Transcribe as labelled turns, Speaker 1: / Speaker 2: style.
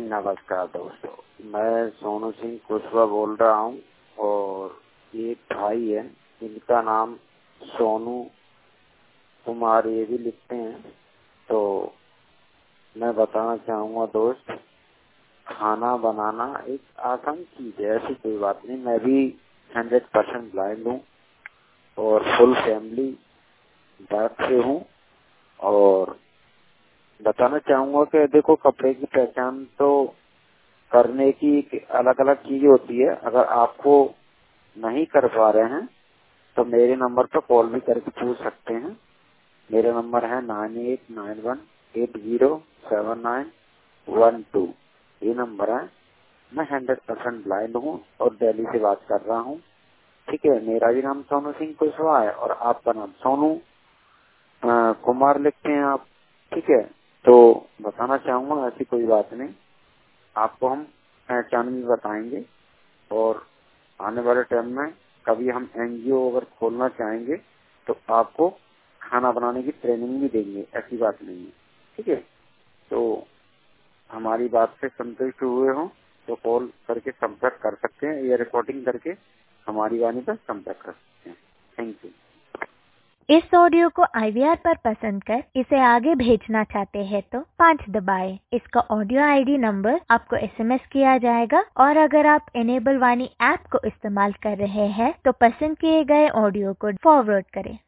Speaker 1: नमस्कार दोस्तों, मैं सोनू सिंह कुशवाहा बोल रहा हूँ और एक भाई है, इनका नाम सोनू कुमार ये भी लिखते हैं। तो मैं बताना चाहूँगा दोस्त, खाना बनाना एक आसान चीज़ है, ऐसी कोई बात नहीं। मैं भी 100% ब्लाइंड हूँ और फुल फैमिली बैक से हूँ। और बताना चाहूँगा कि देखो, कपड़े की पहचान तो करने की अलग अलग चीज होती है। अगर आपको नहीं कर पा रहे हैं तो मेरे नंबर पर कॉल भी करके पूछ सकते हैं। मेरा नंबर है 9891807912। ये नंबर है। मैं 100% ब्लाइंड हूँ और दिल्ली से बात कर रहा हूँ। ठीक है, मेरा भी नाम सोनू सिंह कुशवाहा है और आपका नाम सोनू कुमार लिखते हैं आप। ठीक है, तो बताना चाहूँगा ऐसी कोई बात नहीं, आपको हम पहचान भी बताएंगे। और आने वाले टाइम में कभी हम एनजीओ अगर खोलना चाहेंगे तो आपको खाना बनाने की ट्रेनिंग भी देंगे, ऐसी बात नहीं है। ठीक है, तो हमारी बात से संतुष्ट हुए हो तो कॉल करके संपर्क कर सकते हैं या रिकॉर्डिंग करके हमारी वाणी पर संपर्क कर सकते हैं। Thank you.
Speaker 2: इस ऑडियो को IVR पर पसंद कर इसे आगे भेजना चाहते हैं तो 5 दबाएं। इसका ऑडियो ID नंबर आपको SMS किया जाएगा। और अगर आप इनेबल वाणी ऐप को इस्तेमाल कर रहे हैं तो पसंद किए गए ऑडियो को फॉरवर्ड करें।